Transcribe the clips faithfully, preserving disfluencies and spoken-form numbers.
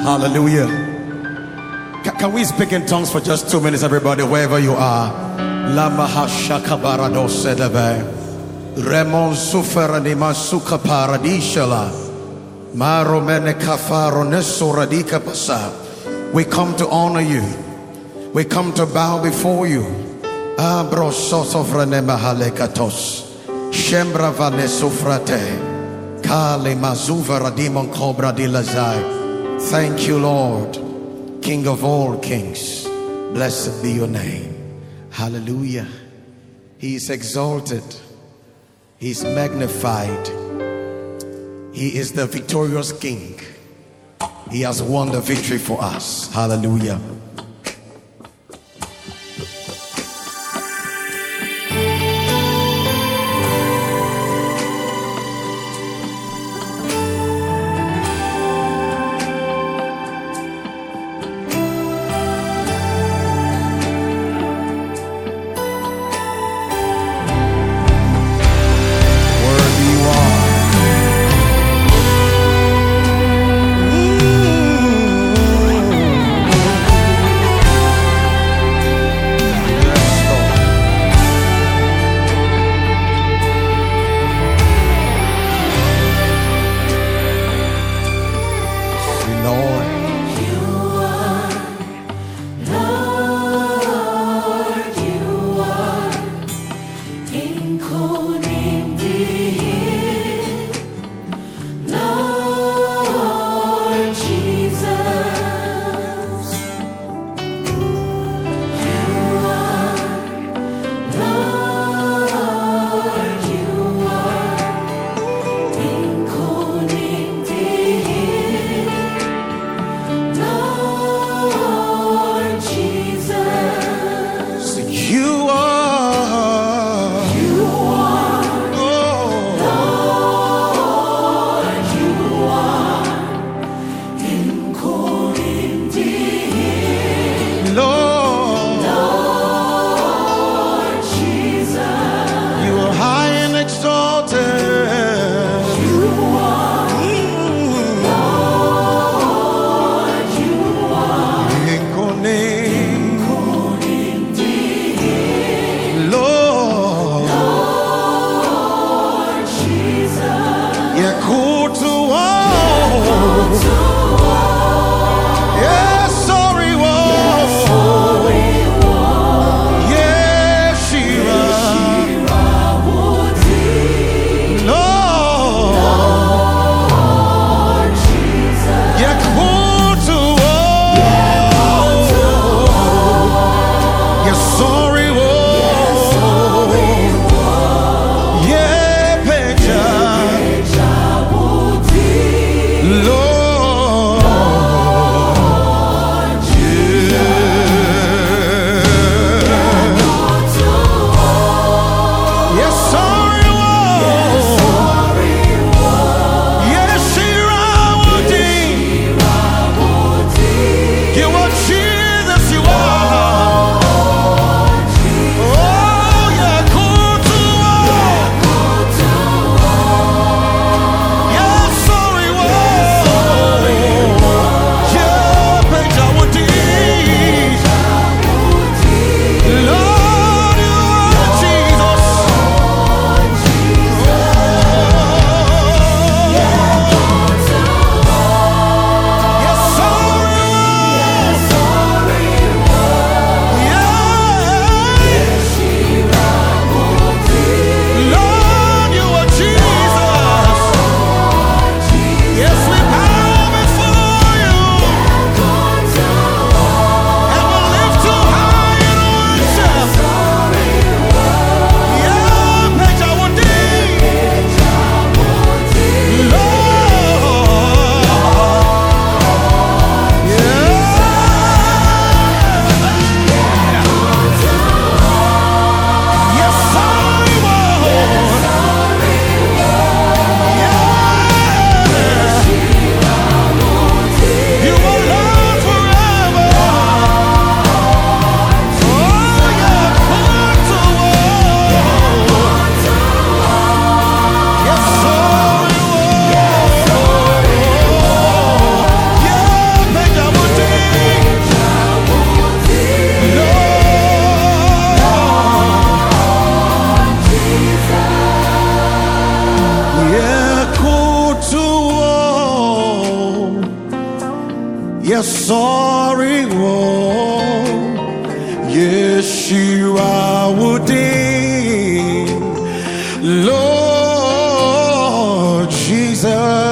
Hallelujah. Can, can we speak in tongues for just two minutes, everybody, wherever you are? Lama hashaka barado sedeve. Remon suferanima suka paradishala. Maromene kafaro nesoradika pasa. We come to honor you. We come to bow before you. Abro sosofranema halekatos. Shembra vanesufrate. Kale mazuva radimon cobra dilazai. Thank you, Lord, King of all kings. Blessed be your name. Hallelujah. He is exalted. He is magnified. He is the victorious King. He has won the victory for us. Hallelujah. Yeshua Wudin, Lord Jesus,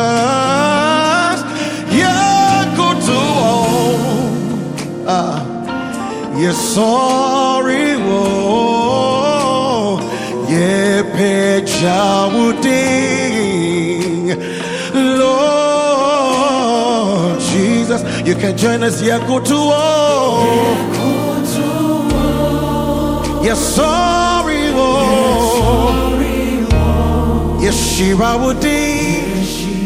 yeah, go to all, ah, yeah, sorry, oh, yeah, Peja Wudin, Lord Jesus, you can join us, yeah, go to all. Yes, sorry, oh, Yeshua Wudin,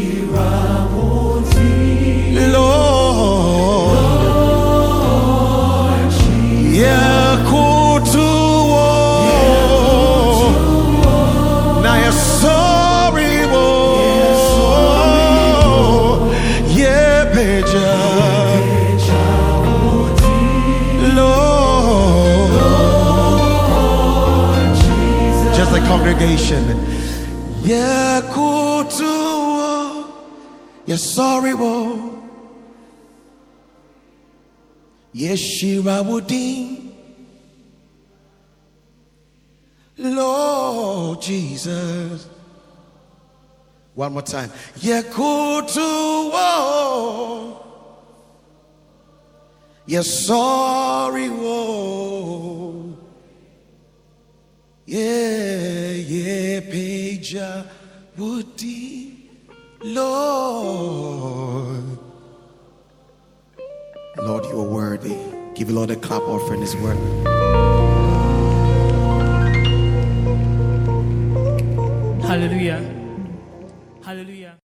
Lord, yeah, kutu, oh, now you're sorry, oh, yeah, Peja, the congregation, yeah, kutu, yeah, sorry, wo, Yeshua Wudin, Lord Jesus. One more time, yeah, kutu, yeah, sorry, wo. Yeah, yeah, Peja Wudin, Lord. Lord, you are worthy. Give the Lord a clap offering His word. Hallelujah.